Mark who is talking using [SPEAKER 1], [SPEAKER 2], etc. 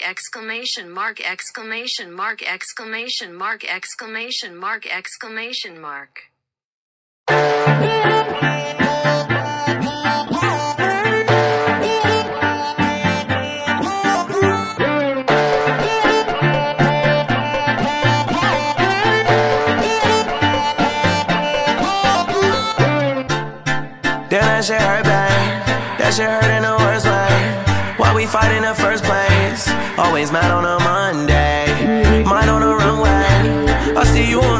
[SPEAKER 1] exclamation mark exclamation mark exclamation mark exclamation mark exclamation mark.
[SPEAKER 2] Damn, that shit hurt bad. That shit hurt in the worst way. Why we fight in the first place? Always mad on a Monday, mine on the runway. I see you on